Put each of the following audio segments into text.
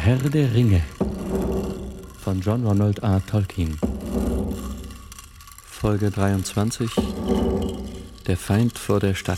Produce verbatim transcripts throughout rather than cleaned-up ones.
Herr der Ringe von John Ronald A. Tolkien. Folge dreiundzwanzig. Der Feind vor der Stadt.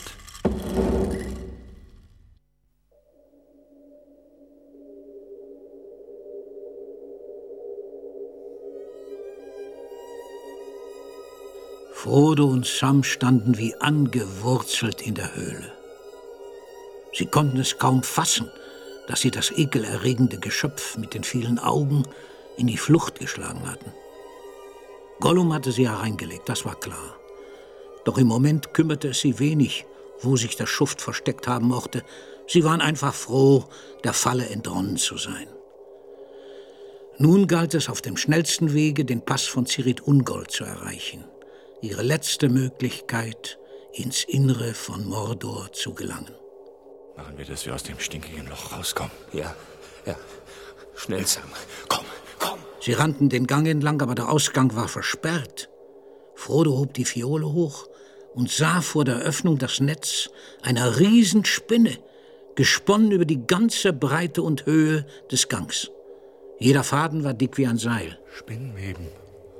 Frodo und Sam standen wie angewurzelt in der Höhle. Sie konnten es kaum fassen, dass sie das ekelerregende Geschöpf mit den vielen Augen in die Flucht geschlagen hatten. Gollum hatte sie hereingelegt, das war klar. Doch im Moment kümmerte es sie wenig, wo sich der Schuft versteckt haben mochte. Sie waren einfach froh, der Falle entronnen zu sein. Nun galt es auf dem schnellsten Wege, den Pass von Cirith Ungol zu erreichen. Ihre letzte Möglichkeit, ins Innere von Mordor zu gelangen. Machen wir, dass wir aus dem stinkigen Loch rauskommen. Ja, ja. Schnell, Sam. Komm, komm. Sie rannten den Gang entlang, aber der Ausgang war versperrt. Frodo hob die Fiole hoch und sah vor der Öffnung das Netz einer Riesenspinne, gesponnen über die ganze Breite und Höhe des Gangs. Jeder Faden war dick wie ein Seil. Spinnenweben.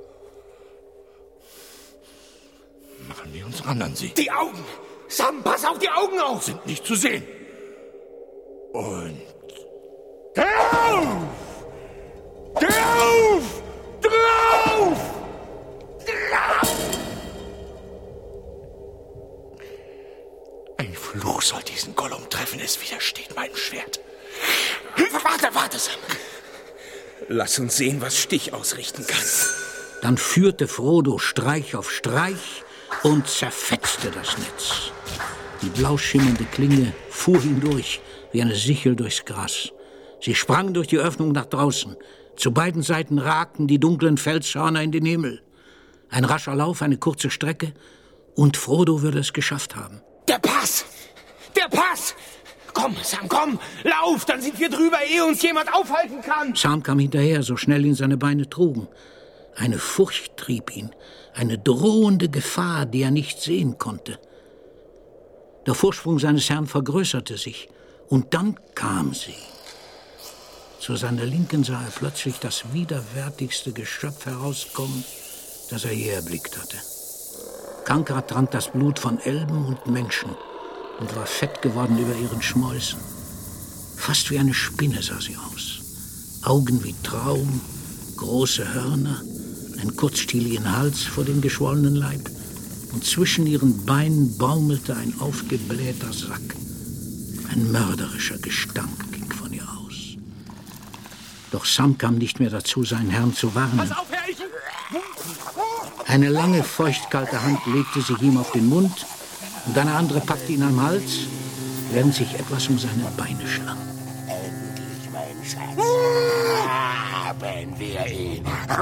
Machen wir uns ran an sie. Die Augen! Sam, pass auf die Augen auf! Sind nicht zu sehen. Und... Drauf! Drauf! Drauf! Drauf! Ein Fluch soll diesen Gollum treffen, es widersteht meinem Schwert. Warte, warte, Sam. Lass uns sehen, was Stich ausrichten kann. Dann führte Frodo Streich auf Streich und zerfetzte das Netz. Die blau schimmernde Klinge fuhr hindurch wie eine Sichel durchs Gras. Sie sprang durch die Öffnung nach draußen. Zu beiden Seiten ragten die dunklen Felshörner in den Himmel. Ein rascher Lauf, eine kurze Strecke, und Frodo würde es geschafft haben. Der Pass! Der Pass! Komm, Sam, komm! Lauf, dann sind wir drüber, ehe uns jemand aufhalten kann! Sam kam hinterher, so schnell ihn seine Beine trugen. Eine Furcht trieb ihn, eine drohende Gefahr, die er nicht sehen konnte. Der Vorsprung seines Herrn vergrößerte sich, und dann kam sie. Zu seiner Linken sah er plötzlich das widerwärtigste Geschöpf herauskommen, das er je erblickt hatte. Kankra trank das Blut von Elben und Menschen und war fett geworden über ihren Schmäusen. Fast wie eine Spinne sah sie aus. Augen wie Trauben, große Hörner, einen kurzstieligen Hals vor dem geschwollenen Leib, und zwischen ihren Beinen baumelte ein aufgeblähter Sack. Ein mörderischer Gestank ging von ihr aus. Doch Sam kam nicht mehr dazu, seinen Herrn zu warnen. Pass auf, Herr, ich... Eine lange, feuchtkalte Hand legte sich ihm auf den Mund und eine andere packte ihn am Hals, während sich etwas um seine Beine schlang. Endlich, mein Schatz. Haben wir ihn.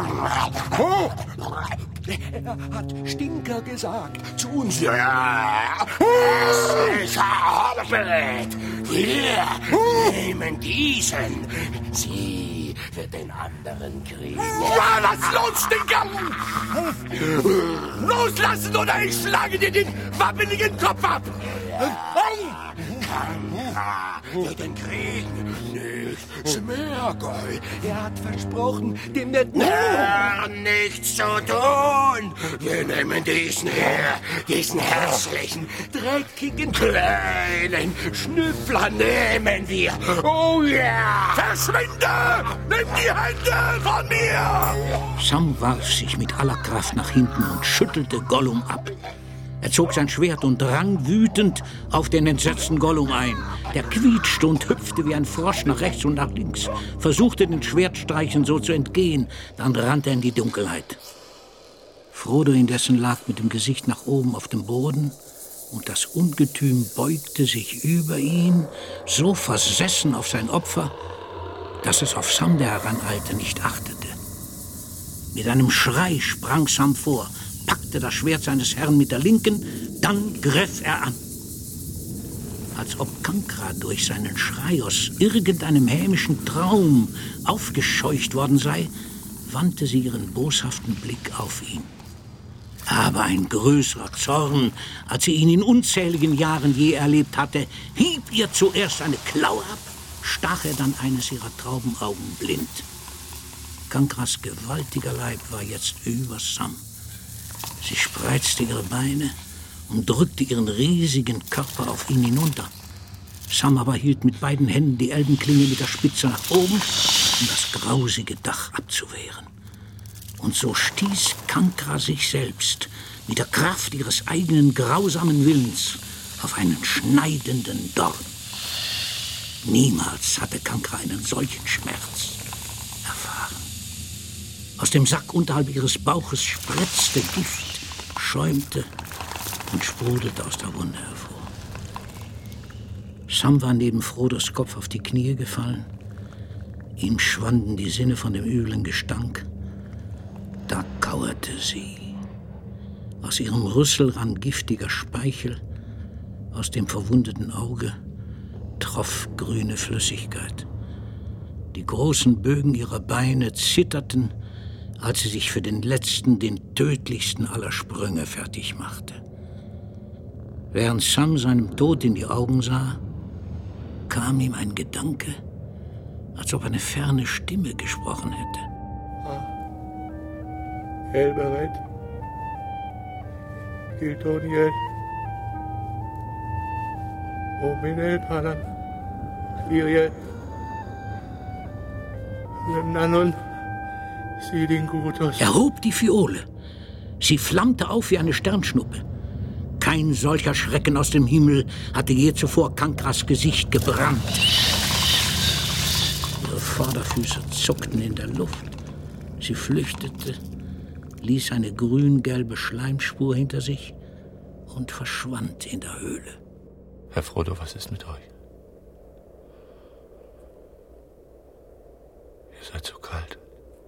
Er hat Stinker gesagt zu uns. Ja, sicher, Hobbit. Wir nehmen diesen. Sie wird den anderen kriegen. Ja, lass los, Stinker! Loslassen oder ich schlage dir den wabbeligen Kopf ab! Kankra wird ihn kriegen, nicht Smeargol. Er hat versprochen, dem netten Herrn nichts zu tun. Wir nehmen diesen her, diesen hässlichen, dreckigen kleinen Schnüffler nehmen wir. Oh ja! Verschwinde! Nimm die Hände von mir! Sam warf sich mit aller Kraft nach hinten und schüttelte Gollum ab. Er zog sein Schwert und drang wütend auf den entsetzten Gollum ein. Der quietschte und hüpfte wie ein Frosch nach rechts und nach links, versuchte den Schwertstreichen so zu entgehen, dann rannte er in die Dunkelheit. Frodo indessen lag mit dem Gesicht nach oben auf dem Boden, und das Ungetüm beugte sich über ihn, so versessen auf sein Opfer, dass es auf Sam, der heraneilte, nicht achtete. Mit einem Schrei sprang Sam vor, packte das Schwert seines Herrn mit der Linken, dann griff er an. Als ob Kankra durch seinen Schrei aus irgendeinem hämischen Traum aufgescheucht worden sei, wandte sie ihren boshaften Blick auf ihn. Aber ein größerer Zorn, als sie ihn in unzähligen Jahren je erlebt hatte, hieb ihr zuerst eine Klaue ab, stach er dann eines ihrer Traubenaugen blind. Kankras gewaltiger Leib war jetzt über Sam. Sie spreizte ihre Beine und drückte ihren riesigen Körper auf ihn hinunter. Sam aber hielt mit beiden Händen die Elbenklinge mit der Spitze nach oben, um das grausige Dach abzuwehren. Und so stieß Kankra sich selbst mit der Kraft ihres eigenen grausamen Willens auf einen schneidenden Dorn. Niemals hatte Kankra einen solchen Schmerz erfahren. Aus dem Sack unterhalb ihres Bauches spritzte Gift, schäumte und sprudelte aus der Wunde hervor. Sam war neben Frodos Kopf auf die Knie gefallen. Ihm schwanden die Sinne von dem üblen Gestank. Da kauerte sie. Aus ihrem Rüssel rann giftiger Speichel, aus dem verwundeten Auge troff grüne Flüssigkeit. Die großen Bögen ihrer Beine zitterten, als sie sich für den letzten, den tödlichsten aller Sprünge fertig machte. Während Sam seinem Tod in die Augen sah, kam ihm ein Gedanke, als ob eine ferne Stimme gesprochen hätte. Elbereth, Giltoniel, Ominel Palan, Liriel, Lemnanon, Sidingutus. Er hob die Fiole. Sie flammte auf wie eine Sternschnuppe. Kein solcher Schrecken aus dem Himmel hatte je zuvor Kankras Gesicht gebrannt. Ihre Vorderfüße zuckten in der Luft. Sie flüchtete, ließ eine grün-gelbe Schleimspur hinter sich und verschwand in der Höhle. Herr Frodo, was ist mit euch? Ihr seid so kalt.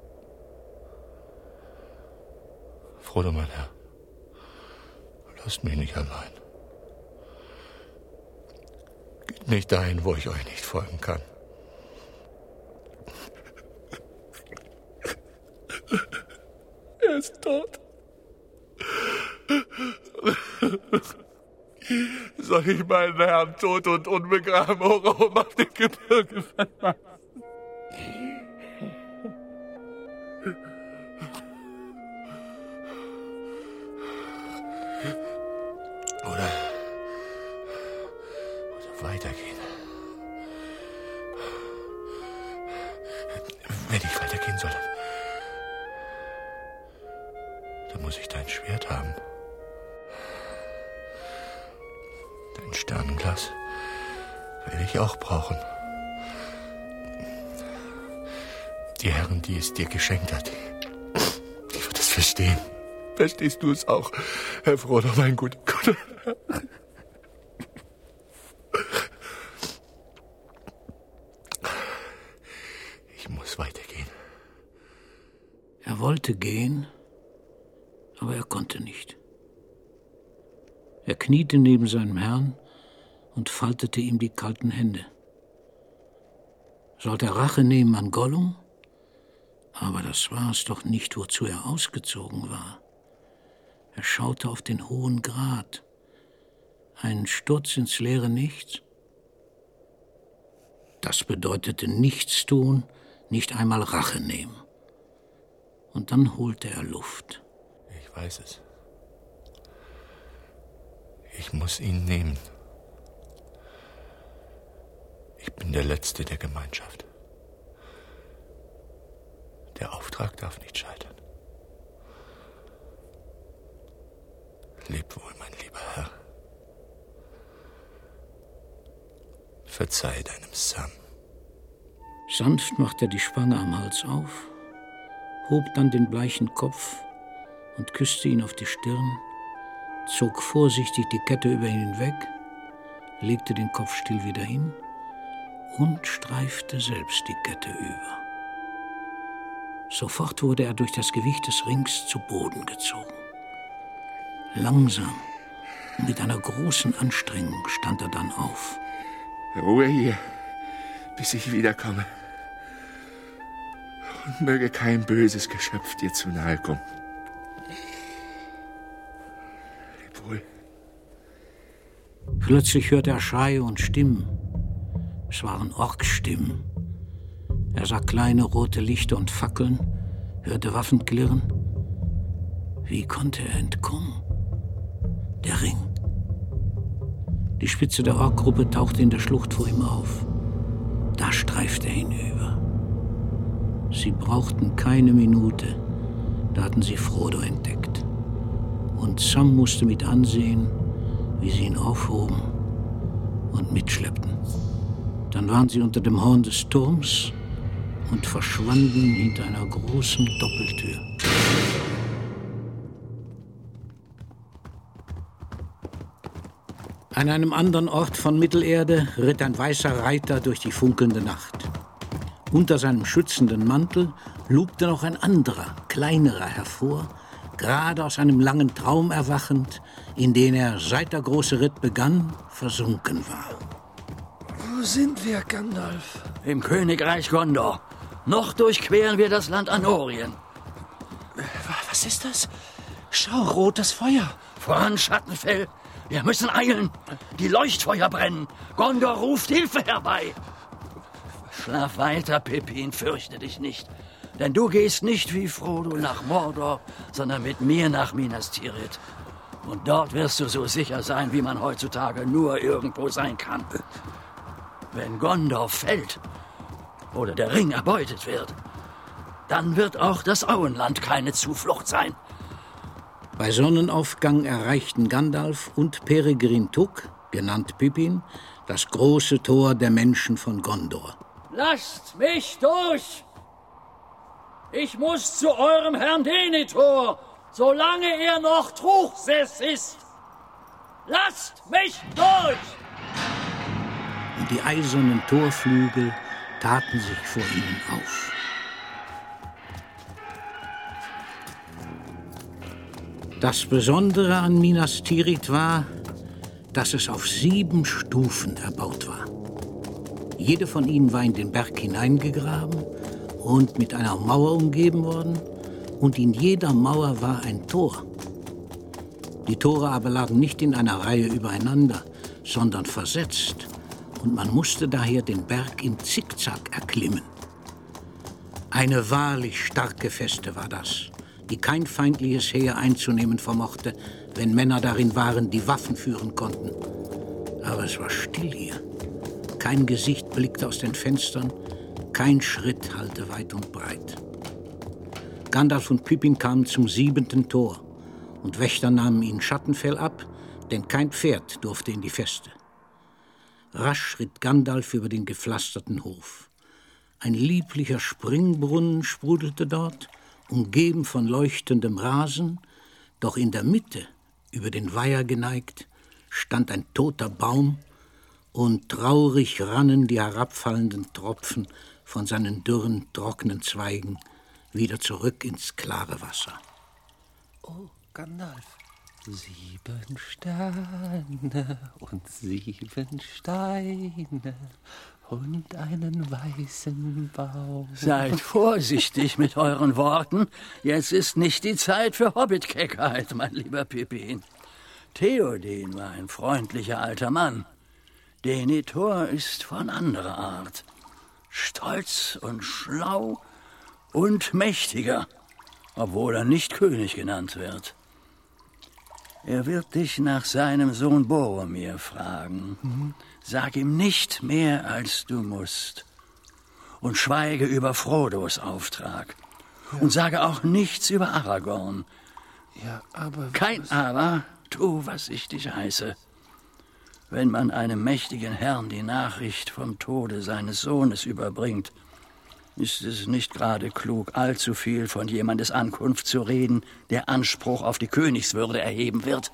Frodo, mein Herr, lasst mich nicht allein. Geht nicht dahin, wo ich euch nicht folgen kann. Er ist tot. Soll ich meinen Herrn tot und unbegraben oben auf dem Gebirge verlassen? Oder, oder weitergehen. Wenn ich weitergehen soll, dann muss ich dein Schwert haben. Dein Sternenglas werde ich auch brauchen. Die Herren, die es dir geschenkt hat, die, die wird es verstehen. Verstehst du es auch, Herr Frodo, mein guter Gott? Ich muss weitergehen. Er wollte gehen, aber er konnte nicht. Er kniete neben seinem Herrn und faltete ihm die kalten Hände. Sollte er Rache nehmen an Gollum? Aber das war es doch nicht, wozu er ausgezogen war. Er schaute auf den hohen Grat. Ein Sturz ins leere Nichts. Das bedeutete nichts tun, nicht einmal Rache nehmen. Und dann holte er Luft. Ich weiß es. Ich muss ihn nehmen. Ich bin der Letzte der Gemeinschaft. Der Auftrag darf nicht scheitern. Leb wohl, mein lieber Herr. Verzeih deinem Sam. Sanft machte er die Spange am Hals auf, hob dann den bleichen Kopf und küsste ihn auf die Stirn, zog vorsichtig die Kette über ihn hinweg, legte den Kopfstiel wieder hin und streifte selbst die Kette über. Sofort wurde er durch das Gewicht des Rings zu Boden gezogen. Langsam und mit einer großen Anstrengung stand er dann auf. Ruhe hier, bis ich wiederkomme. Und möge kein böses Geschöpf dir zu nahe kommen. Leb wohl. Plötzlich hörte er Schreie und Stimmen. Es waren Orkstimmen. Er sah kleine rote Lichter und Fackeln, hörte Waffen klirren. Wie konnte er entkommen? Der Ring. Die Spitze der Orkgruppe tauchte in der Schlucht vor ihm auf. Da streifte er hinüber. Sie brauchten keine Minute, da hatten sie Frodo entdeckt. Und Sam musste mit ansehen, wie sie ihn aufhoben und mitschleppten. Dann waren sie unter dem Horn des Turms und verschwanden hinter einer großen Doppeltür. An einem anderen Ort von Mittelerde ritt ein weißer Reiter durch die funkelnde Nacht. Unter seinem schützenden Mantel lugte noch ein anderer, kleinerer hervor, gerade aus einem langen Traum erwachend, in den er, seit der große Ritt begann, versunken war. Wo sind wir, Gandalf? Im Königreich Gondor. Noch durchqueren wir das Land Anorien. Was ist das? Schau, rotes Feuer. Voran, Schattenfell. Wir müssen eilen. Die Leuchtfeuer brennen. Gondor ruft Hilfe herbei. Schlaf weiter, Pippin, fürchte dich nicht. Denn du gehst nicht wie Frodo nach Mordor, sondern mit mir nach Minas Tirith. Und dort wirst du so sicher sein, wie man heutzutage nur irgendwo sein kann. Wenn Gondor fällt oder der Ring erbeutet wird, dann wird auch das Auenland keine Zuflucht sein. Bei Sonnenaufgang erreichten Gandalf und Peregrin Took, genannt Pippin, das große Tor der Menschen von Gondor. Lasst mich durch! Ich muss zu eurem Herrn Denethor, solange er noch Truchsess ist. Lasst mich durch! Und die eisernen Torflügel taten sich vor ihnen auf. Das Besondere an Minas Tirith war, dass es auf sieben Stufen erbaut war. Jede von ihnen war in den Berg hineingegraben und mit einer Mauer umgeben worden, und in jeder Mauer war ein Tor. Die Tore aber lagen nicht in einer Reihe übereinander, sondern versetzt, und man musste daher den Berg im Zickzack erklimmen. Eine wahrlich starke Feste war das, die kein feindliches Heer einzunehmen vermochte, wenn Männer darin waren, die Waffen führen konnten. Aber es war still hier. Kein Gesicht blickte aus den Fenstern, kein Schritt hallte weit und breit. Gandalf und Pippin kamen zum siebenten Tor, und Wächter nahmen ihnen Schattenfell ab, denn kein Pferd durfte in die Feste. Rasch schritt Gandalf über den gepflasterten Hof. Ein lieblicher Springbrunnen sprudelte dort, umgeben von leuchtendem Rasen, doch in der Mitte, über den Weiher geneigt, stand ein toter Baum, und traurig rannen die herabfallenden Tropfen von seinen dürren, trockenen Zweigen wieder zurück ins klare Wasser. Oh, Gandalf. Sieben Sterne und sieben Steine und einen weißen Baum. Seid vorsichtig mit euren Worten. Jetzt ist nicht die Zeit für Hobbitkeckheit, mein lieber Pippin. Theoden war ein freundlicher alter Mann. Denethor ist von anderer Art. Stolz und schlau und mächtiger, obwohl er nicht König genannt wird. Er wird dich nach seinem Sohn Boromir fragen. Mhm. Sag ihm nicht mehr, als du musst. Und schweige über Frodos Auftrag. Ja. Und sage auch nichts über Aragorn. Ja, aber... Kein was... Aber, tu, was ich dich heiße. Wenn man einem mächtigen Herrn die Nachricht vom Tode seines Sohnes überbringt, ist es nicht gerade klug, allzu viel von jemandes Ankunft zu reden, der Anspruch auf die Königswürde erheben wird.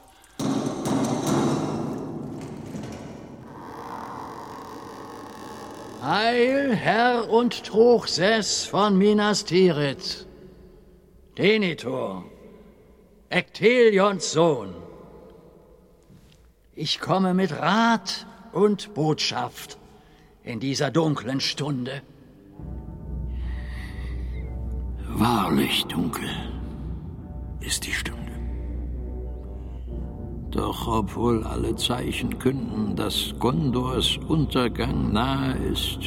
Heil, Herr und Truchsess von Minas Tirith, Denethor, Ecthelions Sohn. Ich komme mit Rat und Botschaft in dieser dunklen Stunde. Wahrlich dunkel ist die Stunde. Doch obwohl alle Zeichen künden, dass Gondors Untergang nahe ist,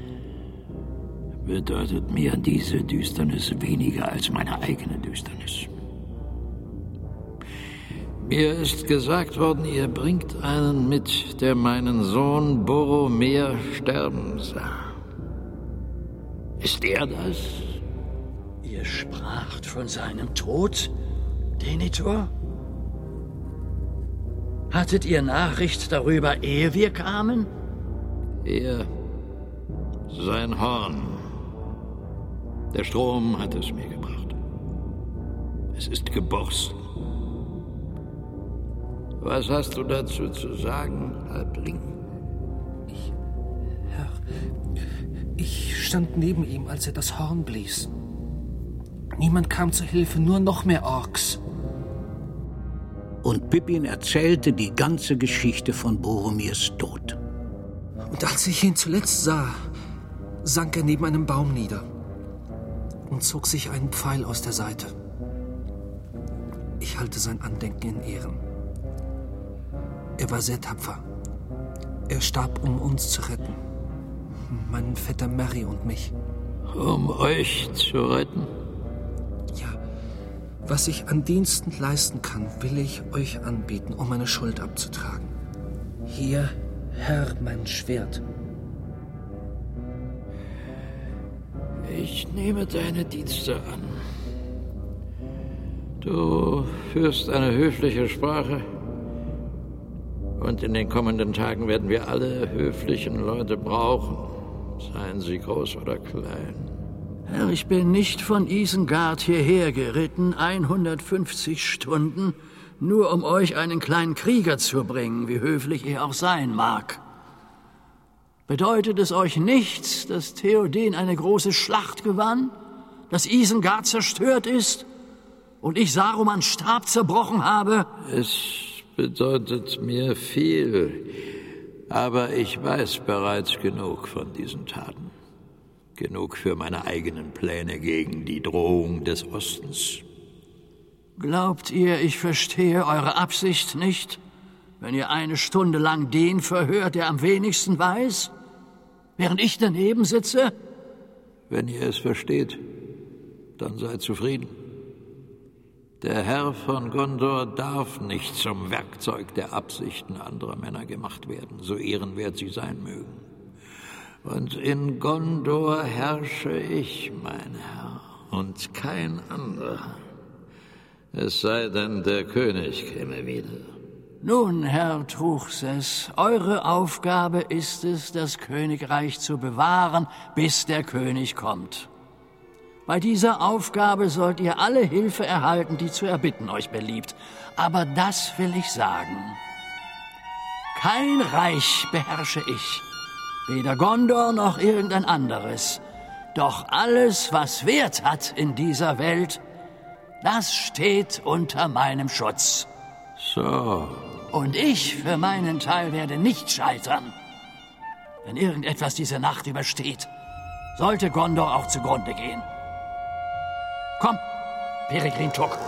bedeutet mir diese Düsternis weniger als meine eigene Düsternis. Mir ist gesagt worden, ihr bringt einen mit, der meinen Sohn Boromir sterben sah. Ist er das? Ihr spracht von seinem Tod, Denethor? Hattet ihr Nachricht darüber, ehe wir kamen? Er, sein Horn. Der Strom hat es mir gebracht. Es ist geborsten. Was hast du dazu zu sagen, Halbling? Ich, Herr, ich stand neben ihm, als er das Horn blies. Niemand kam zur Hilfe, nur noch mehr Orks. Und Pippin erzählte die ganze Geschichte von Boromirs Tod. Und als ich ihn zuletzt sah, sank er neben einem Baum nieder und zog sich einen Pfeil aus der Seite. Ich halte sein Andenken in Ehren. Er war sehr tapfer. Er starb, um uns zu retten. Meinen Vetter Merry und mich. Um euch zu retten? Ja. Was ich an Diensten leisten kann, will ich euch anbieten, um meine Schuld abzutragen. Hier, Herr, mein Schwert. Ich nehme deine Dienste an. Du führst eine höfliche Sprache. Und in den kommenden Tagen werden wir alle höflichen Leute brauchen, seien sie groß oder klein. Herr, ich bin nicht von Isengard hierher geritten, hundertfünfzig Stunden, nur um euch einen kleinen Krieger zu bringen, wie höflich er auch sein mag. Bedeutet es euch nichts, dass Theoden eine große Schlacht gewann, dass Isengard zerstört ist und ich Sarumans Stab zerbrochen habe? Es bedeutet mir viel, aber ich weiß bereits genug von diesen Taten. Genug für meine eigenen Pläne gegen die Drohung des Ostens. Glaubt ihr, ich verstehe eure Absicht nicht, wenn ihr eine Stunde lang den verhört, der am wenigsten weiß, während ich daneben sitze? Wenn ihr es versteht, dann seid zufrieden. Der Herr von Gondor darf nicht zum Werkzeug der Absichten anderer Männer gemacht werden, so ehrenwert sie sein mögen. Und in Gondor herrsche ich, mein Herr, und kein anderer. Es sei denn, der König käme wieder. Nun, Herr Truchsess, eure Aufgabe ist es, das Königreich zu bewahren, bis der König kommt. Bei dieser Aufgabe sollt ihr alle Hilfe erhalten, die zu erbitten euch beliebt. Aber das will ich sagen. Kein Reich beherrsche ich. Weder Gondor noch irgendein anderes. Doch alles, was Wert hat in dieser Welt, das steht unter meinem Schutz. So. Und ich für meinen Teil werde nicht scheitern. Wenn irgendetwas diese Nacht übersteht, sollte Gondor auch zugrunde gehen. Komm, Peregrin Took.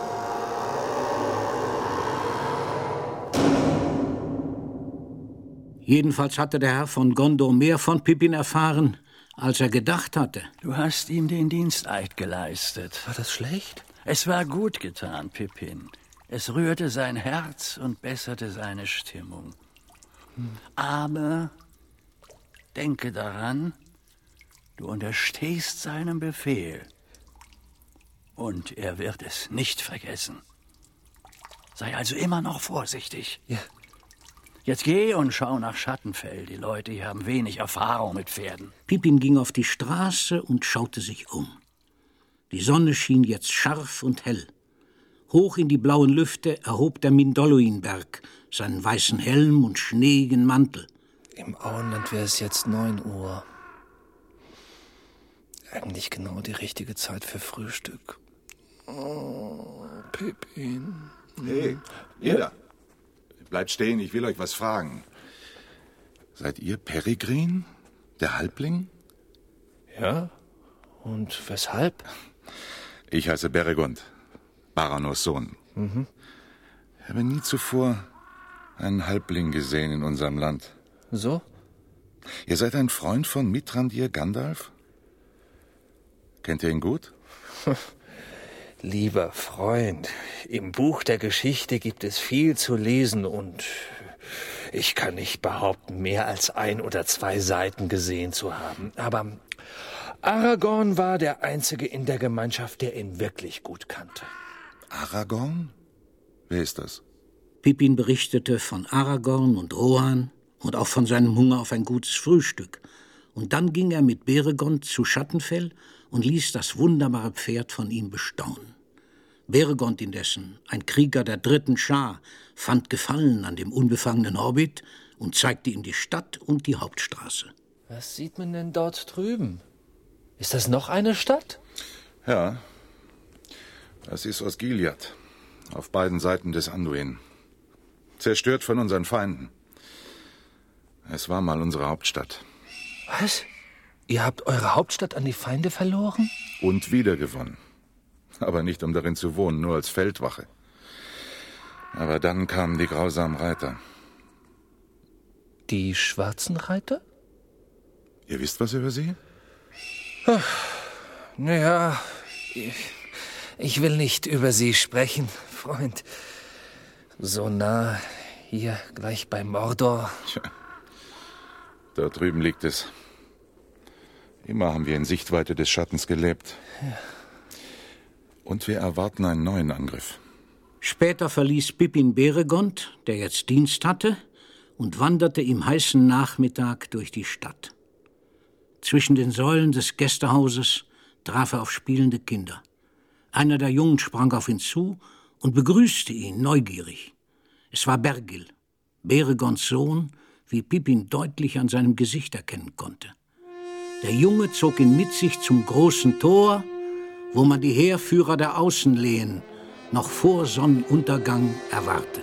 Jedenfalls hatte der Herr von Gondor mehr von Pippin erfahren, als er gedacht hatte. Du hast ihm den Diensteid geleistet. War das schlecht? Es war gut getan, Pippin. Es rührte sein Herz und besserte seine Stimmung. Hm. Aber denke daran, du unterstehst seinem Befehl. Und er wird es nicht vergessen. Sei also immer noch vorsichtig. Ja. Jetzt geh und schau nach Schattenfell. Die Leute hier haben wenig Erfahrung mit Pferden. Pippin ging auf die Straße und schaute sich um. Die Sonne schien jetzt scharf und hell. Hoch in die blauen Lüfte erhob der Mindolluinberg seinen weißen Helm und schneeigen Mantel. Im Auenland wäre es jetzt neun Uhr. Eigentlich genau die richtige Zeit für Frühstück. Oh, Pippin. Hey, ihr da. Bleibt stehen, ich will euch was fragen. Seid ihr Peregrin, der Halbling? Ja, und weshalb? Ich heiße Beregond, Baranors Sohn. Mhm. Ich habe nie zuvor einen Halbling gesehen in unserem Land. So? Ihr seid ein Freund von Mithrandir Gandalf? Kennt ihr ihn gut? Lieber Freund, im Buch der Geschichte gibt es viel zu lesen und ich kann nicht behaupten, mehr als ein oder zwei Seiten gesehen zu haben. Aber Aragorn war der Einzige in der Gemeinschaft, der ihn wirklich gut kannte. Aragorn? Wer ist das? Pippin berichtete von Aragorn und Rohan und auch von seinem Hunger auf ein gutes Frühstück. Und dann ging er mit Beregond zu Schattenfell und ließ das wunderbare Pferd von ihm bestaunen. Beregond indessen, ein Krieger der dritten Schar, fand Gefallen an dem unbefangenen Hobbit und zeigte ihm die Stadt und die Hauptstraße. Was sieht man denn dort drüben? Ist das noch eine Stadt? Ja, das ist Osgiliath, auf beiden Seiten des Anduin. Zerstört von unseren Feinden. Es war mal unsere Hauptstadt. Was? Ihr habt eure Hauptstadt an die Feinde verloren? Und wiedergewonnen. Aber nicht, um darin zu wohnen, nur als Feldwache. Aber dann kamen die grausamen Reiter. Die schwarzen Reiter? Ihr wisst was über sie? Ach, naja, ich, ich will nicht über sie sprechen, Freund. So nah, hier gleich bei Mordor. Tja, da drüben liegt es. Immer haben wir in Sichtweite des Schattens gelebt. Ja. Und wir erwarten einen neuen Angriff. Später verließ Pippin Beregond, der jetzt Dienst hatte, und wanderte im heißen Nachmittag durch die Stadt. Zwischen den Säulen des Gästehauses traf er auf spielende Kinder. Einer der Jungen sprang auf ihn zu und begrüßte ihn neugierig. Es war Bergil, Beregonds Sohn, wie Pippin deutlich an seinem Gesicht erkennen konnte. Der Junge zog ihn mit sich zum großen Tor, wo man die Heerführer der Außenlehen noch vor Sonnenuntergang erwartete.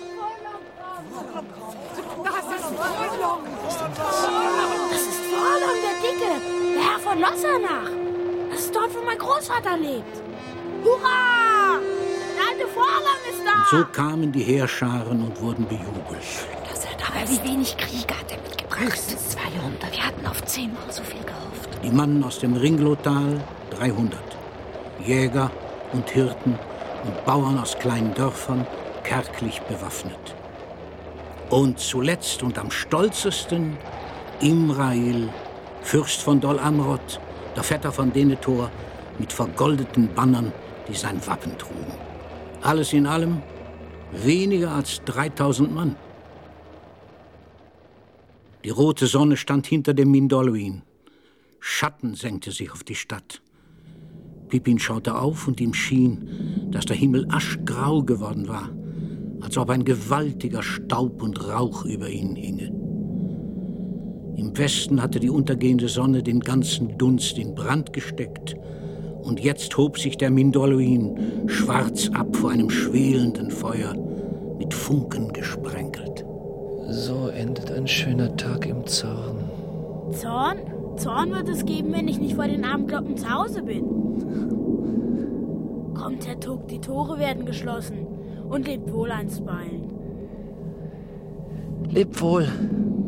Das ist Vorlong, der Dicke, der Herr von Lossernach. Das ist dort, wo mein Großvater lebt. Hurra! Der alte Vorlong ist da! Und so kamen die Heerscharen und wurden bejubelt. Dass er da Aber wie wenig Krieger hat er mitgebracht? Höchstens zweihundert. Wir hatten auf zehnmal so viel gehofft. Die Mannen aus dem Ringlotal, dreihundert. Jäger und Hirten und Bauern aus kleinen Dörfern, kärglich bewaffnet. Und zuletzt und am stolzesten Imrail, Fürst von Dol Amroth, der Vetter von Denethor, mit vergoldeten Bannern, die sein Wappen trugen. Alles in allem weniger als dreitausend Mann. Die rote Sonne stand hinter dem Mindolluin. Schatten senkte sich auf die Stadt. Pippin schaute auf und ihm schien, dass der Himmel aschgrau geworden war, als ob ein gewaltiger Staub und Rauch über ihn hinge. Im Westen hatte die untergehende Sonne den ganzen Dunst in Brand gesteckt, und jetzt hob sich der Mindolluin schwarz ab vor einem schwelenden Feuer, mit Funken gesprenkelt. So endet ein schöner Tag im Zorn. Zorn? Zorn wird es geben, wenn ich nicht vor den Abendglocken zu Hause bin. Kommt, Herr Tuck, die Tore werden geschlossen. Und lebt wohl einstweilen. Lebt wohl,